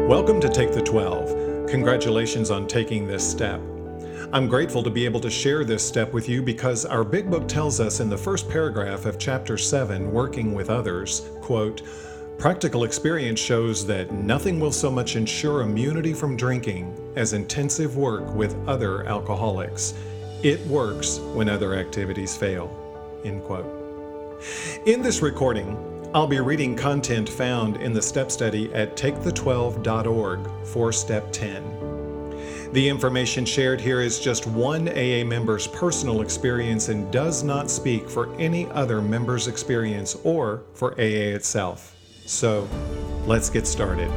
Welcome to Take the 12. Congratulations on taking this step. I'm grateful to be able to share this step with you because our big book tells us in the first paragraph of chapter 7, Working with Others, quote, "Practical experience shows that nothing will so much ensure immunity from drinking as intensive work with other alcoholics. It works when other activities fail." End quote. In this recording, I'll be reading content found in the step study at takethe12.org for Step 10. The information shared here is just one AA member's personal experience and does not speak for any other member's experience or for AA itself. So, let's get started.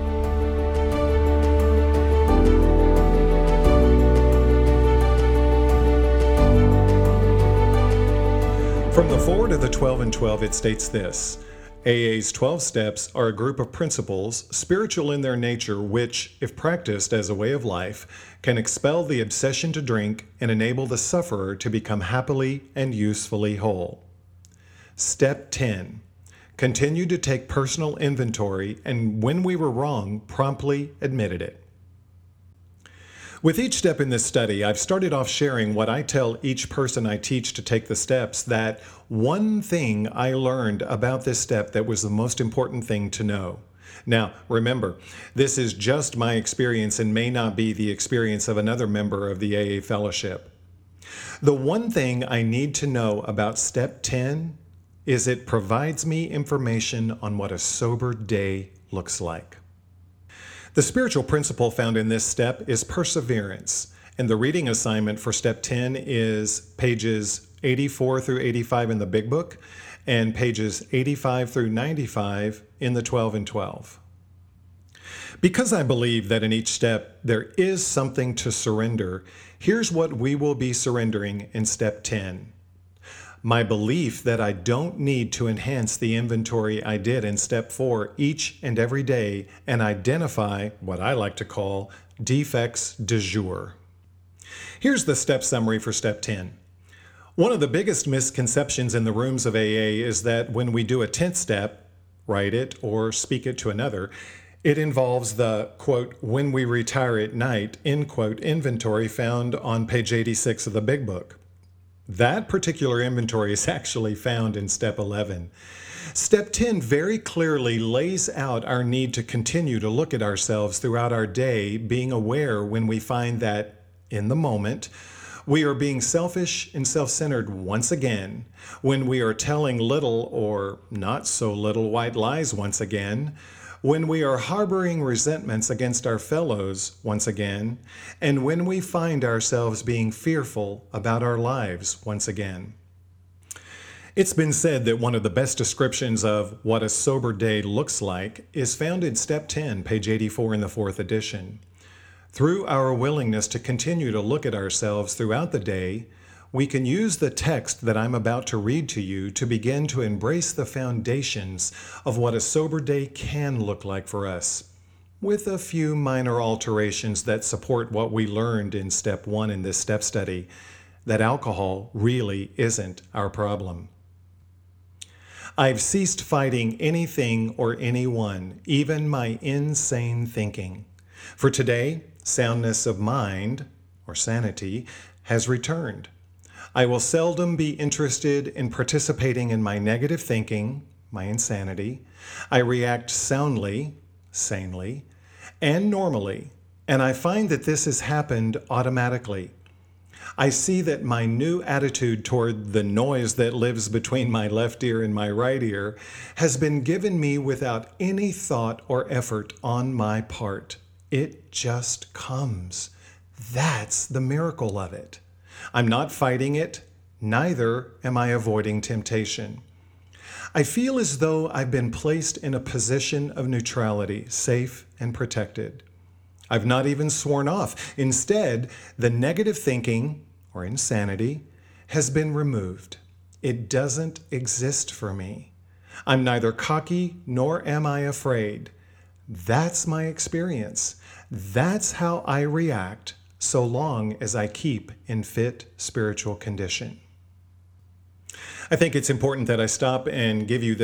From the foreword of the 12 and 12, it states this: AA's 12 steps are a group of principles, spiritual in their nature, which, if practiced as a way of life, can expel the obsession to drink and enable the sufferer to become happily and usefully whole. Step 10. Continue to take personal inventory, and when we were wrong, promptly admitted it. With each step in this study, I've started off sharing what I tell each person I teach to take the steps, that one thing I learned about this step that was the most important thing to know. Now, remember, this is just my experience and may not be the experience of another member of the AA Fellowship. The one thing I need to know about Step 10 is it provides me information on what a sober day looks like. The spiritual principle found in this step is perseverance, and the reading assignment for Step 10 is pages 84 through 85 in the Big Book and pages 85 through 95 in the 12 and 12. Because I believe that in each step there is something to surrender, here's what we will be surrendering in Step 10. My belief that I don't need to enhance the inventory I did in Step 4 each and every day and identify what I like to call defects du jour. Here's the step summary for Step 10. One of the biggest misconceptions in the rooms of AA is that when we do a 10th step, write it or speak it to another, it involves the, quote, "when we retire at night," end quote, inventory found on page 86 of the Big Book. That particular inventory is actually found in Step 11. Step 10 very clearly lays out our need to continue to look at ourselves throughout our day, being aware when we find that, in the moment, we are being selfish and self-centered once again, when we are telling little or not so little white lies once again, when we are harboring resentments against our fellows once again, and when we find ourselves being fearful about our lives once again. It's been said that one of the best descriptions of what a sober day looks like is found in Step 10, page 84 in the 4th edition. Through our willingness to continue to look at ourselves throughout the day, we can use the text that I'm about to read to you to begin to embrace the foundations of what a sober day can look like for us, with a few minor alterations that support what we learned in Step 1 in this step study, that alcohol really isn't our problem. I've ceased fighting anything or anyone, even my insane thinking. For today, soundness of mind, or sanity, has returned. I will seldom be interested in participating in my negative thinking, my insanity. I react soundly, sanely, and normally, and I find that this has happened automatically. I see that my new attitude toward the noise that lives between my left ear and my right ear has been given me without any thought or effort on my part. It just comes. That's the miracle of it. I'm not fighting it, neither am I avoiding temptation. I feel as though I've been placed in a position of neutrality, safe and protected. I've not even sworn off. Instead, the negative thinking, or insanity, has been removed. It doesn't exist for me. I'm neither cocky nor am I afraid. That's my experience. That's how I react, so long as I keep in fit spiritual condition. I think it's important that I stop and give you this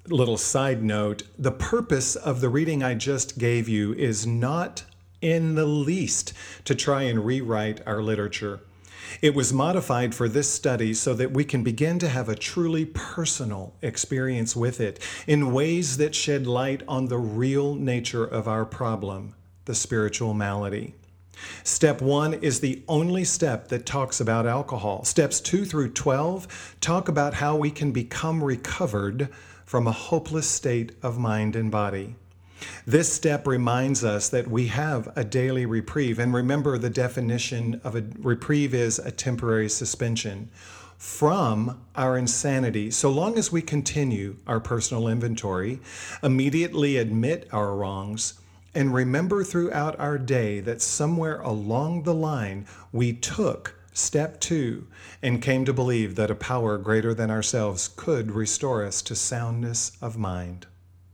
little side note, the purpose of the reading I just gave you is not in the least to try and rewrite our literature. It was modified for this study so that we can begin to have a truly personal experience with it in ways that shed light on the real nature of our problem, the spiritual malady. Step 1 is the only step that talks about alcohol. Steps 2 through 12 talk about how we can become recovered from a hopeless state of mind and body. This step reminds us that we have a daily reprieve. And remember, the definition of a reprieve is a temporary suspension from our insanity, so long as we continue our personal inventory, immediately admit our wrongs, and remember throughout our day that somewhere along the line we took step 2 and came to believe that a power greater than ourselves could restore us to soundness of mind.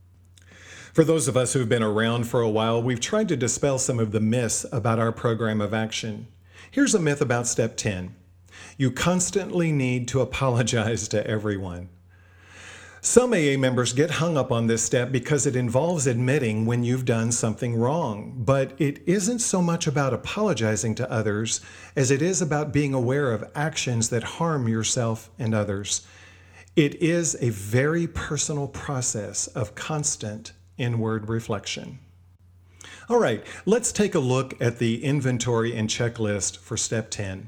For those of us who've been around for a while, we've tried to dispel some of the myths about our program of action. Here's a myth about step 10. You constantly need to apologize to everyone. Some AA members get hung up on this step because it involves admitting when you've done something wrong, but it isn't so much about apologizing to others as it is about being aware of actions that harm yourself and others. It is a very personal process of constant inward reflection. All right, let's take a look at the inventory and checklist for step 10.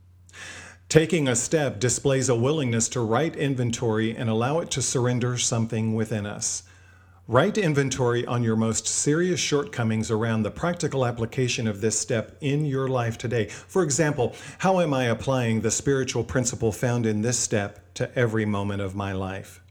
Taking a step displays a willingness to write inventory and allow it to surrender something within us. Write inventory on your most serious shortcomings around the practical application of this step in your life today. For example, how am I applying the spiritual principle found in this step to every moment of my life?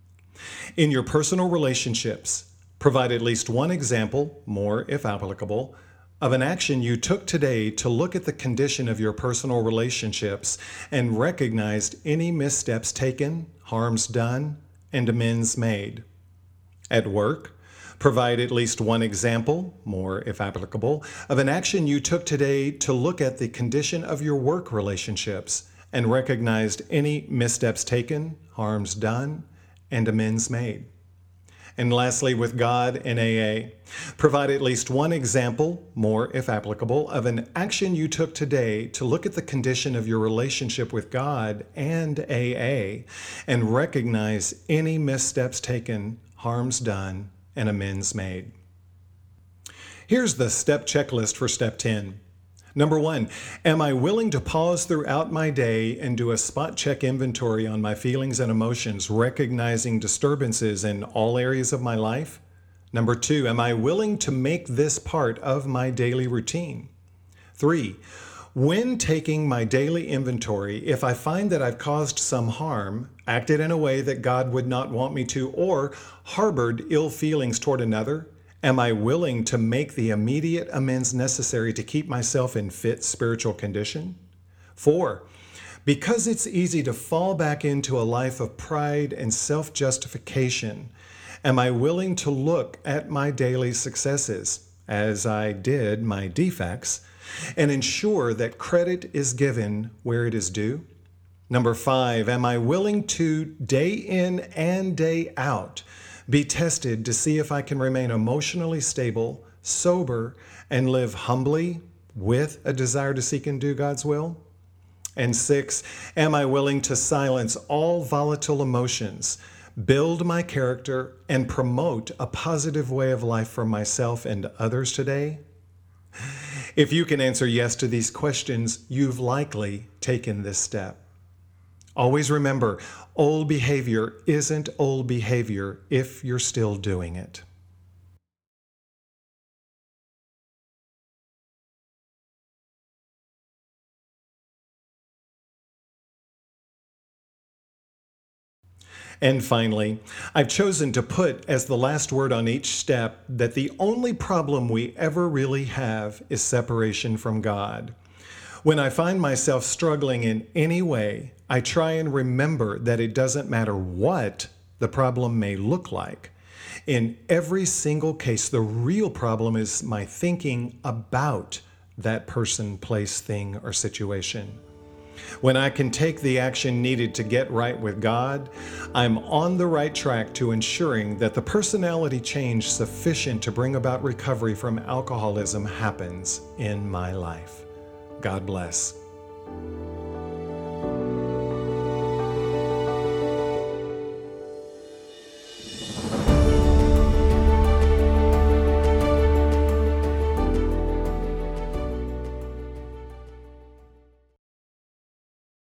In your personal relationships, provide at least one example, more if applicable, of an action you took today to look at the condition of your personal relationships and recognized any missteps taken, harms done, and amends made. At work, provide at least one example, more if applicable, of an action you took today to look at the condition of your work relationships and recognized any missteps taken, harms done, and amends made. And lastly, with God and AA, provide at least one example, more if applicable, of an action you took today to look at the condition of your relationship with God and AA and recognize any missteps taken, harms done, and amends made. Here's the step checklist for step 10. Number 1, am I willing to pause throughout my day and do a spot check inventory on my feelings and emotions, recognizing disturbances in all areas of my life? Number 2, am I willing to make this part of my daily routine? 3, when taking my daily inventory, if I find that I've caused some harm, acted in a way that God would not want me to, or harbored ill feelings toward another, am I willing to make the immediate amends necessary to keep myself in fit spiritual condition? 4, because it's easy to fall back into a life of pride and self-justification, am I willing to look at my daily successes, as I did my defects, and ensure that credit is given where it is due? Number 5, am I willing to, day in and day out, be tested to see if I can remain emotionally stable, sober, and live humbly with a desire to seek and do God's will? And 6, am I willing to silence all volatile emotions, build my character, and promote a positive way of life for myself and others today? If you can answer yes to these questions, you've likely taken this step. Always remember, old behavior isn't old behavior if you're still doing it. And finally, I've chosen to put as the last word on each step that the only problem we ever really have is separation from God. When I find myself struggling in any way, I try and remember that it doesn't matter what the problem may look like. In every single case, the real problem is my thinking about that person, place, thing, or situation. When I can take the action needed to get right with God, I'm on the right track to ensuring that the personality change sufficient to bring about recovery from alcoholism happens in my life. God bless.